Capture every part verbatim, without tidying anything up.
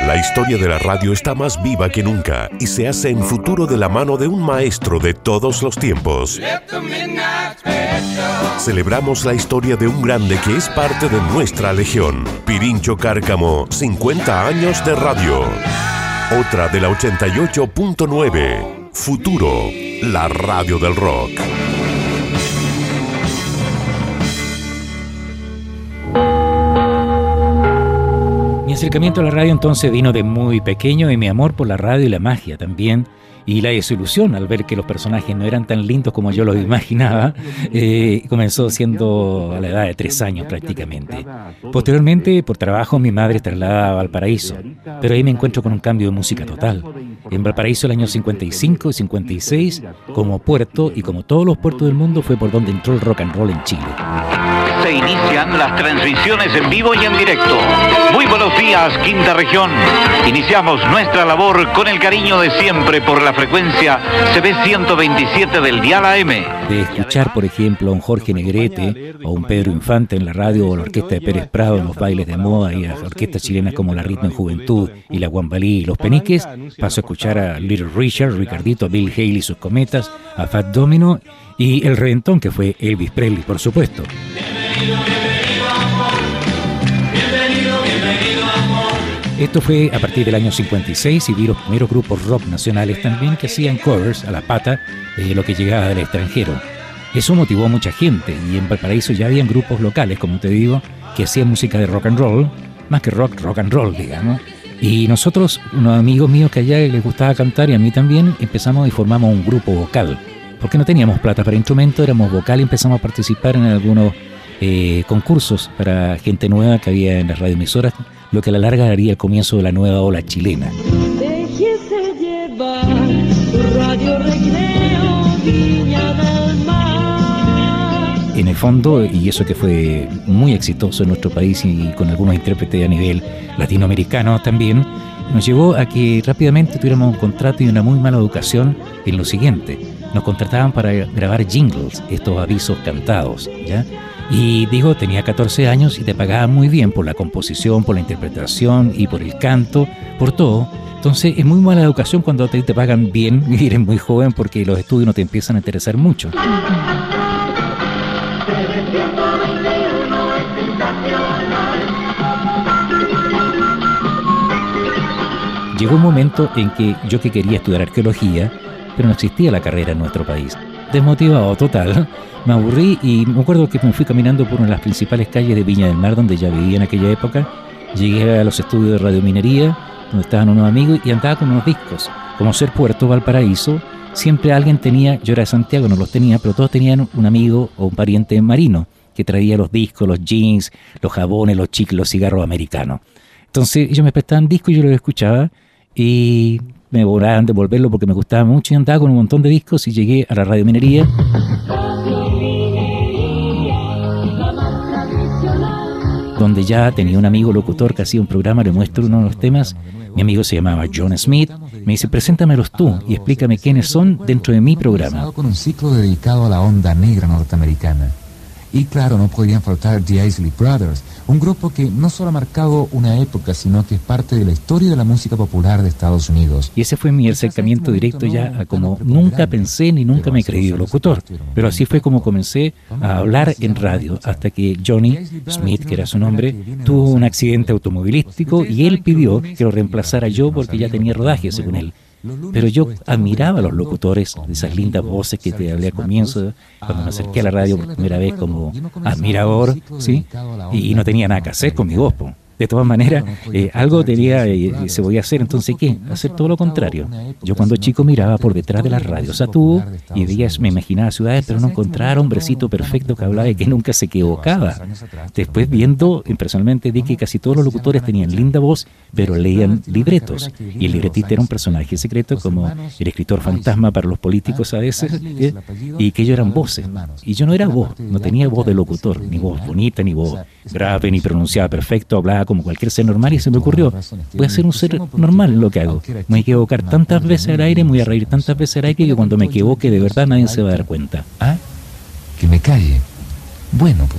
La historia de la radio está más viva que nunca y se hace en futuro de la mano de un maestro de todos los tiempos. Celebramos la historia de un grande que es parte de nuestra legión. Pirincho Cárcamo, cincuenta años de radio. Otra de la ochenta y ocho punto nueve. Futuro, la radio del rock. Mi acercamiento a la radio entonces vino de muy pequeño y mi amor por la radio y la magia también. Y la desilusión al ver que los personajes no eran tan lindos como yo los imaginaba, eh, comenzó siendo a la edad de tres años prácticamente. Posteriormente, por trabajo, mi madre trasladaba a Valparaíso, pero ahí me encuentro con un cambio de música total. En Valparaíso, el año cincuenta y cinco y cincuenta y seis, como puerto y como todos los puertos del mundo, fue por donde entró el rock and roll en Chile. Se inician las transmisiones en vivo y en directo. Muy buenos días, Quinta Región. Iniciamos nuestra labor con el cariño de siempre por la frecuencia C B ciento veintisiete del dial A M. De escuchar, por ejemplo, a un Jorge Negrete o a un Pedro Infante en la radio o la orquesta de Pérez Prado en los bailes de moda y a orquestas chilenas como la Ritmo en Juventud y la Guambalí y los Peniques, paso a escuchar a Little Richard, Ricardito, a Bill Haley y sus Cometas, a Fat Domino y el reventón que fue Elvis Presley, por supuesto. Esto fue a partir del año cincuenta y seis y vi los primeros grupos rock nacionales también que hacían covers a la pata de lo que llegaba del extranjero. Eso motivó a mucha gente y en Valparaíso ya habían grupos locales, como te digo, que hacían música de rock and roll, más que rock, rock and roll, digamos. Y nosotros, unos amigos míos que allá les gustaba cantar y a mí también, empezamos y formamos un grupo vocal. Porque no teníamos plata para instrumento, éramos vocal y empezamos a participar en algunos eh, concursos para gente nueva que había en las radioemisoras, lo que a la larga daría el comienzo de la nueva ola chilena. Déjese llevar su radio recreo, Viña del Mar. En el fondo, y eso que fue muy exitoso en nuestro país y con algunos intérpretes a nivel latinoamericano también, nos llevó a que rápidamente tuviéramos un contrato y una muy mala educación en lo siguiente. Nos contrataban para grabar jingles, estos avisos cantados, ¿ya? Y digo, tenía catorce años y te pagaban muy bien por la composición, por la interpretación y por el canto, por todo. Entonces es muy mala educación cuando te, te pagan bien y eres muy joven porque los estudios no te empiezan a interesar mucho. Llegó un momento en que yo que quería estudiar arqueología, pero no existía la carrera en nuestro país. Desmotivado total, me aburrí y me acuerdo que me fui caminando por una de las principales calles de Viña del Mar, donde ya vivía en aquella época. Llegué a los estudios de radiominería, donde estaban unos amigos, y andaba con unos discos. Como ser Puerto Valparaíso, siempre alguien tenía, yo era de Santiago, no los tenía, pero todos tenían un amigo o un pariente marino que traía los discos, los jeans, los jabones, los chicles, los cigarros americanos. Entonces ellos me prestaban discos y yo los escuchaba y me devoraban devolverlo porque me gustaba mucho y andaba con un montón de discos y llegué a la radiominería. Donde ya tenía un amigo locutor que hacía un programa, le muestro uno de los temas. Mi amigo se llamaba John Smith. Me dice, preséntamelos tú y explícame quiénes son dentro de mi programa. Con un ciclo dedicado a la onda negra norteamericana. Y claro, no podían faltar The Isley Brothers, un grupo que no solo ha marcado una época, sino que es parte de la historia de la música popular de Estados Unidos. Y ese fue mi acercamiento directo ya a como nunca pensé ni nunca me creí locutor. Pero así fue como comencé a hablar en radio, hasta que Johnny Smith, que era su nombre, tuvo un accidente automovilístico y él pidió que lo reemplazara yo porque ya tenía rodaje, según él. Pero yo admiraba a los locutores, de esas lindas voces que te hablé al comienzo, cuando me acerqué a la radio por primera vez como admirador, ¿sí? Y no tenía nada que hacer con mi voz, po. De todas maneras, eh, algo tenía, eh, se podía hacer, entonces ¿qué? Hacer todo lo contrario. Yo cuando chico miraba por detrás de las radios a tubo y veía, me imaginaba ciudades, pero no encontraba un hombrecito perfecto que hablaba y que nunca se equivocaba. Después viendo, personalmente vi que casi todos los locutores tenían linda voz, pero leían libretos. Y el libretista era un personaje secreto como el escritor fantasma para los políticos a veces, ¿eh? Y que ellos eran voces. Y yo no era voz, no tenía voz de locutor, ni voz bonita, ni voz grave, ni pronunciada perfecto, hablaba como cualquier ser normal y se me ocurrió, voy a ser un ser normal en lo que hago. Me voy a equivocar tantas veces al aire, me voy a reír tantas veces al aire que cuando me equivoque de verdad nadie se va a dar cuenta. ¿Ah? Que me calle. Bueno, pues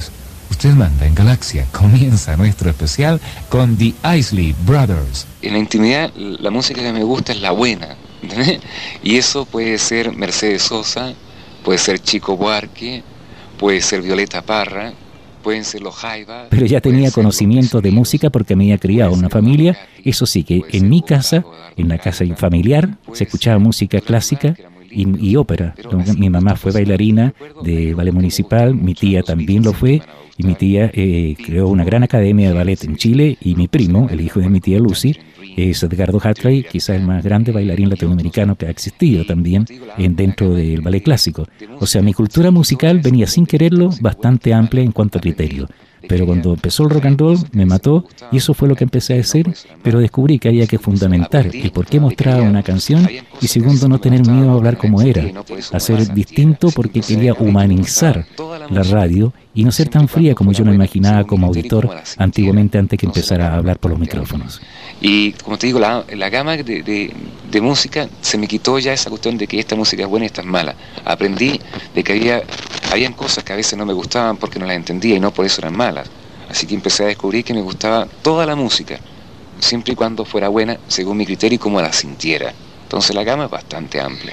Usted manda en Galaxia. Comienza nuestro especial con The Isley Brothers. En la intimidad, la música que me gusta es la buena, ¿entendés? Y eso puede ser Mercedes Sosa, puede ser Chico Buarque, puede ser Violeta Parra, pueden ser los Jaiba. Pero ya tenía conocimiento de música porque me había criado en una familia. Eso sí, que en mi casa, en la casa familiar, se escuchaba música clásica y, y ópera. Mi mamá fue bailarina de ballet municipal, mi tía también lo fue, y mi tía eh, creó una gran academia de ballet en Chile, y mi primo, el hijo de mi tía Lucy, es Edgardo Hartley, quizás el más grande bailarín latinoamericano que ha existido también en, dentro del ballet clásico. O sea, mi cultura musical venía sin quererlo bastante amplia en cuanto a criterio. Pero cuando empezó el rock and roll me mató, y eso fue lo que empecé a decir, pero descubrí que había que fundamentar el por qué mostraba una canción, y segundo, no tener miedo a hablar como era, a ser distinto, porque quería humanizar la radio y no ser tan fría como yo me imaginaba como auditor antiguamente, antes que empezara a hablar por los micrófonos. Y como te digo, la, la gama de, de, de música, se me quitó ya esa cuestión de que esta música es buena y esta es mala. Aprendí de que había habían cosas que a veces no me gustaban porque no las entendía y no por eso eran malas. Así que empecé a descubrir que me gustaba toda la música, siempre y cuando fuera buena según mi criterio y como la sintiera. Entonces la gama es bastante amplia.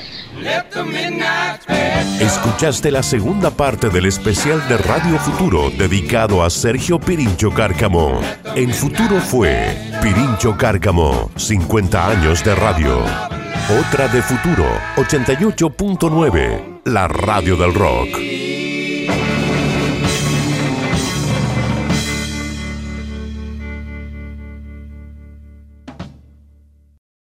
Escuchaste la segunda parte del especial de Radio Futuro dedicado a Sergio Pirincho Cárcamo. En Futuro fue Pirincho Cárcamo, cincuenta años de radio. Otra de Futuro, ochenta y ocho punto nueve, la radio del rock.